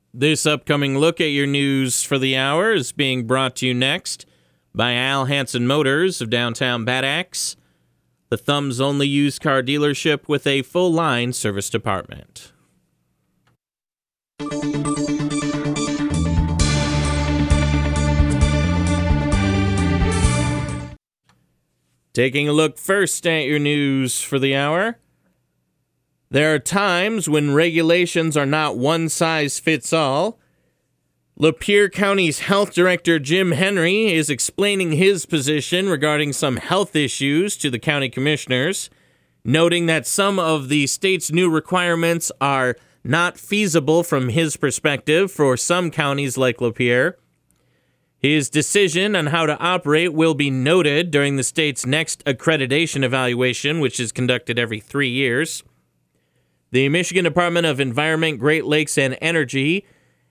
This upcoming look at your news for the hour is being brought to you next by Al Hansen Motors of downtown Bad Axe, the Thumb's only used car dealership with a full-line service department. Taking a look first at your news for the hour. There are times when regulations are not one size fits all. Lapeer County's Health Director Jim Henry is explaining his position regarding some health issues to the county commissioners, noting that some of the state's new requirements are not feasible from his perspective for some counties like Lapeer. His decision on how to operate will be noted during the state's next accreditation evaluation, which is conducted every 3 years. The Michigan Department of Environment, Great Lakes, and Energy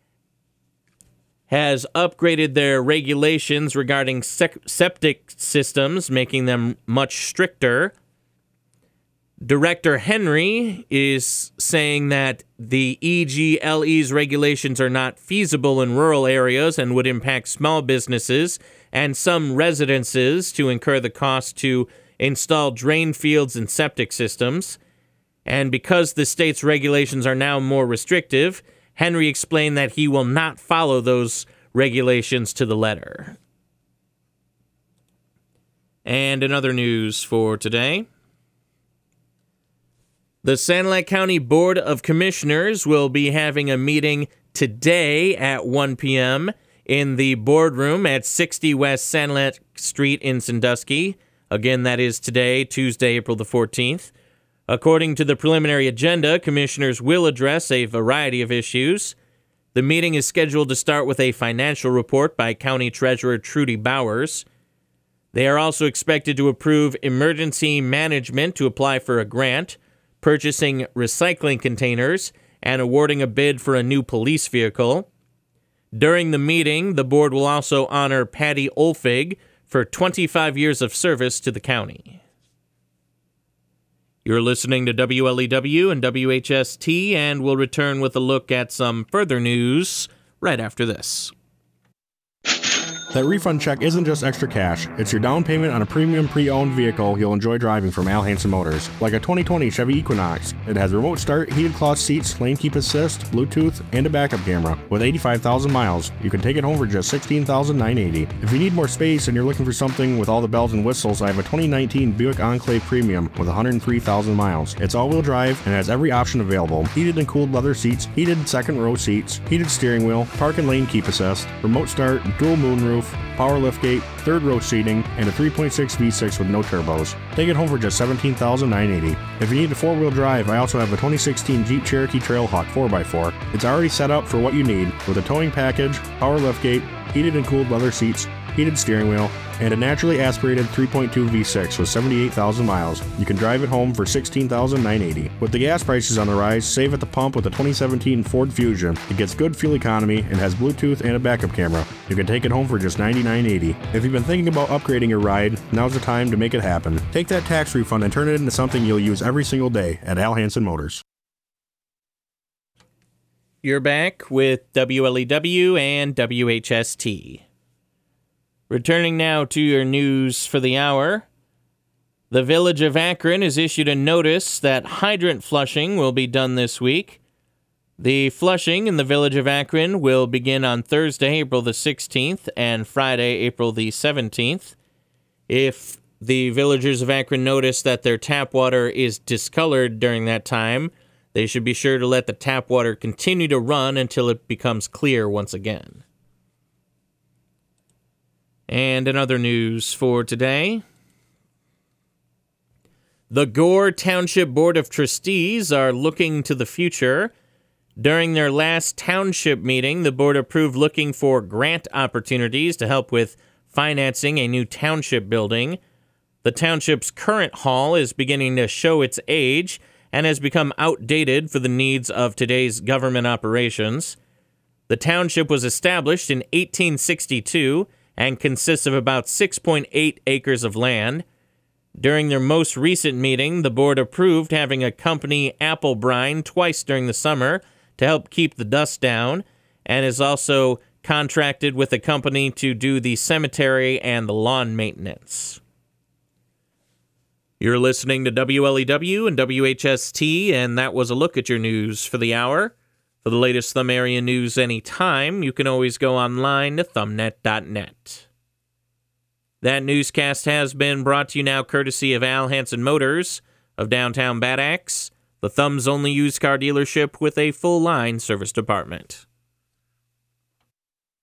has upgraded their regulations regarding septic systems, making them much stricter. Director Henry is saying that the EGLE's regulations are not feasible in rural areas and would impact small businesses and some residences to incur the cost to install drain fields and septic systems. And because the state's regulations are now more restrictive, Henry explained that he will not follow those regulations to the letter. And in other news for today, the Sanilac County Board of Commissioners will be having a meeting today at 1 p.m. in the boardroom at 60 West Sanilac Street in Sandusky. Again, that is today, Tuesday, April the 14th. According to the preliminary agenda, commissioners will address a variety of issues. The meeting is scheduled to start with a financial report by County Treasurer Trudy Bowers. They are also expected to approve emergency management to apply for a grant, purchasing recycling containers, and awarding a bid for a new police vehicle. During the meeting, the board will also honor Patty Olfig for 25 years of service to the county. You're listening to WLEW and WHST, and we'll return with a look at some further news right after this. That refund check isn't just extra cash. It's your down payment on a premium pre-owned vehicle you'll enjoy driving from Al Hansen Motors. Like a 2020 Chevy Equinox. It has remote start, heated cloth seats, lane keep assist, Bluetooth, and a backup camera. With 85,000 miles, you can take it home for just $16,980. If you need more space and you're looking for something with all the bells and whistles, I have a 2019 Buick Enclave Premium with 103,000 miles. It's all-wheel drive and has every option available. Heated and cooled leather seats, heated second row seats, heated steering wheel, park and lane keep assist, remote start, dual moonroof, power liftgate, third row seating, and a 3.6 V6 with no turbos. Take it home for just $17,980. If you need a four-wheel drive, I also have a 2016 Jeep Cherokee Trailhawk 4x4. It's already set up for what you need with a towing package, power liftgate, heated and cooled leather seats, heated steering wheel, and a naturally aspirated 3.2 V6 with 78,000 miles. You can drive it home for $16,980. With the gas prices on the rise, save at the pump with the 2017 Ford Fusion. It gets good fuel economy and has Bluetooth and a backup camera. You can take it home for just $99.80. If you've been thinking about upgrading your ride, now's the time to make it happen. Take that tax refund and turn it into something you'll use every single day at Al Hansen Motors. You're back with WLEW and WHST. Returning now to your news for the hour. The Village of Akron has issued a notice that hydrant flushing will be done this week. The flushing in the Village of Akron will begin on Thursday, April the 16th, and Friday, April the 17th. If the villagers of Akron notice that their tap water is discolored during that time, they should be sure to let the tap water continue to run until it becomes clear once again. And in other news for today, the Gore Township Board of Trustees are looking to the future. During their last township meeting, the board approved looking for grant opportunities to help with financing a new township building. The township's current hall is beginning to show its age and has become outdated for the needs of today's government operations. The township was established in 1862 and consists of about 6.8 acres of land. During their most recent meeting, the board approved having a company apple brine twice during the summer to help keep the dust down, and is also contracted with a company to do the cemetery and the lawn maintenance. You're listening to WLEW and WHST, and that was a look at your news for the hour. For the latest Thumb area news anytime, you can always go online to thumbnet.net. That newscast has been brought to you now courtesy of Al Hansen Motors of downtown Bad Axe, the Thumb's only used car dealership with a full-line service department.